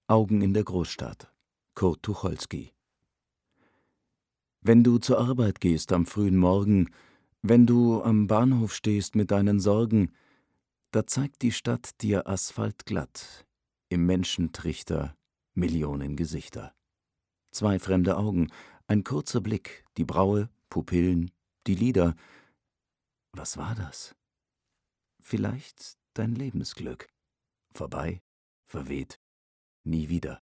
Augen in der Großstadt, Kurt Tucholsky. Wenn du zur Arbeit gehst am frühen Morgen, wenn du am Bahnhof stehst mit deinen Sorgen, da zeigt die Stadt dir asphaltglatt, im Menschentrichter Millionen Gesichter. Zwei fremde Augen, ein kurzer Blick, die Braue, Pupillen, die Lider. Was war das? Vielleicht dein Lebensglück. Vorbei, verweht, nie wieder.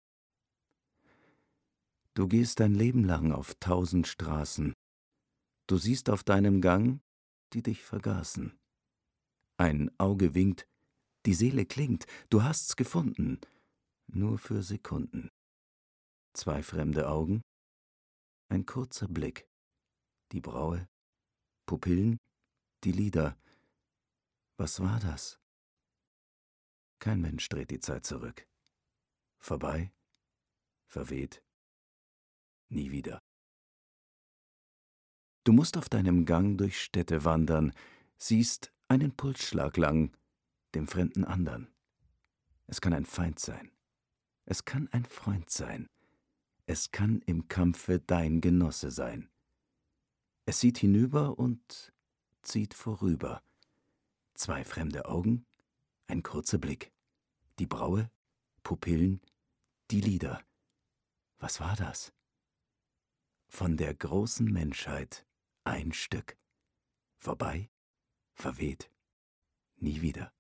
Du gehst dein Leben lang auf 1000 Straßen. Du siehst auf deinem Gang, die dich vergaßen. Ein Auge winkt, die Seele klingt, du hast's gefunden, nur für Sekunden. Zwei fremde Augen, ein kurzer Blick, die Braue, Pupillen, die Lider. Was war das? Kein Mensch dreht die Zeit zurück. Vorbei, verweht, nie wieder. Du musst auf deinem Gang durch Städte wandern, siehst einen Pulsschlag lang, dem fremden andern. Es kann ein Feind sein, es kann ein Freund sein, es kann im Kampfe dein Genosse sein. Es sieht hinüber und zieht vorüber. Zwei fremde Augen, ein kurzer Blick, die Braue, Pupillen, die Lider. Was war das? Von der großen Menschheit ein Stück. Vorbei, verweht, nie wieder.